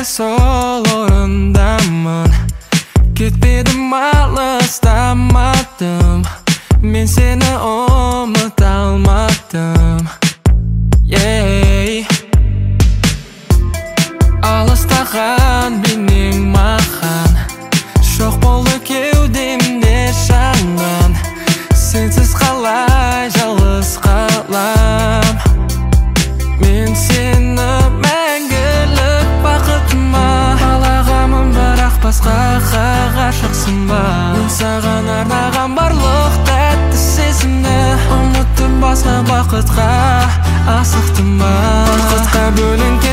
сол орындамын. Кетпедім, алыстамадым, мен сені ұмыта алмадым. Алыстаған менің маған, жоқ болды кеудемде жанған. Сенсіз қалай жалғыз қалам. Мен сені мәңгілік бақытыма балағамын, бірақ басқаға ғашықсың ба? Мен саған арнаған барлық тәтті сезімді ұмыттым, басқа бақытқа асықтым ба? Бақытқа бөлінген